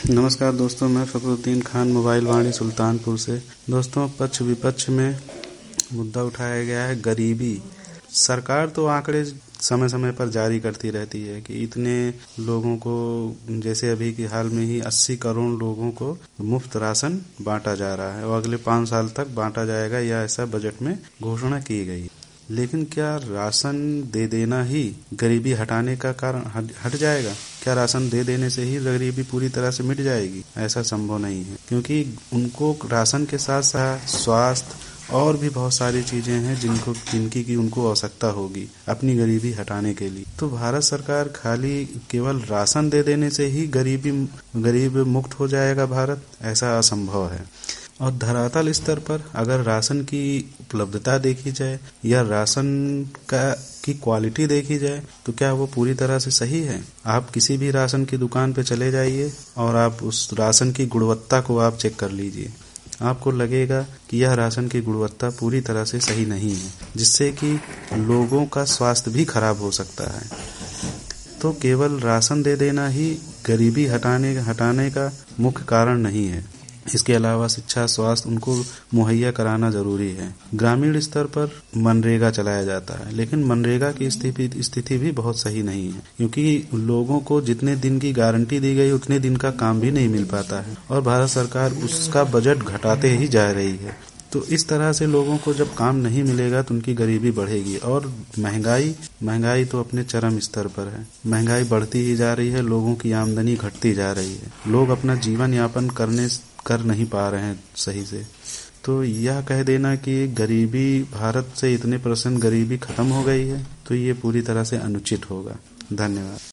नमस्कार दोस्तों, मैं फखरुद्दीन खान मोबाइल वाणी सुल्तानपुर से। दोस्तों, पक्ष विपक्ष में मुद्दा उठाया गया है गरीबी। सरकार तो आंकड़े समय समय पर जारी करती रहती है कि इतने लोगों को, जैसे अभी की हाल में ही 80 करोड़ लोगों को मुफ्त राशन बांटा जा रहा है और अगले 5 साल तक बांटा जाएगा, या ऐसा बजट में घोषणा की गई। लेकिन क्या राशन दे देना ही गरीबी हटाने का कारण हट जाएगा? क्या राशन दे देने से ही गरीबी पूरी तरह से मिट जाएगी? ऐसा संभव नहीं है, क्योंकि उनको राशन के साथ साथ स्वास्थ्य और भी बहुत सारी चीजें हैं जिनकी उनको आवश्यकता होगी अपनी गरीबी हटाने के लिए। तो भारत सरकार खाली केवल राशन दे देने से ही गरीब मुक्त हो जाएगा भारत, ऐसा असंभव है। और धरातल स्तर पर अगर राशन की उपलब्धता देखी जाए या राशन की क्वालिटी देखी जाए, तो क्या वो पूरी तरह से सही है? आप किसी भी राशन की दुकान पे चले जाइए और आप उस राशन की गुणवत्ता को आप चेक कर लीजिए। आपको लगेगा कि यह राशन की गुणवत्ता पूरी तरह से सही नहीं है, जिससे कि लोगों का स्वास्थ्य भी खराब हो सकता है। तो केवल राशन दे देना ही गरीबी हटाने का मुख्य कारण नहीं है। इसके अलावा शिक्षा, स्वास्थ्य उनको मुहैया कराना जरूरी है। ग्रामीण स्तर पर मनरेगा चलाया जाता है, लेकिन मनरेगा की स्थिति भी बहुत सही नहीं है, क्योंकि लोगों को जितने दिन की गारंटी दी गई उतने दिन का काम भी नहीं मिल पाता है और भारत सरकार उसका बजट घटाते ही जा रही है। तो इस तरह से लोगों को जब काम नहीं मिलेगा तो उनकी गरीबी बढ़ेगी। और महंगाई तो अपने चरम स्तर पर है। महंगाई बढ़ती ही जा रही है, लोगों की आमदनी घटती जा रही है, लोग अपना जीवन यापन कर नहीं पा रहे हैं सही से। तो यह कह देना कि गरीबी भारत से इतने % गरीबी खत्म हो गई है, तो ये पूरी तरह से अनुचित होगा। धन्यवाद।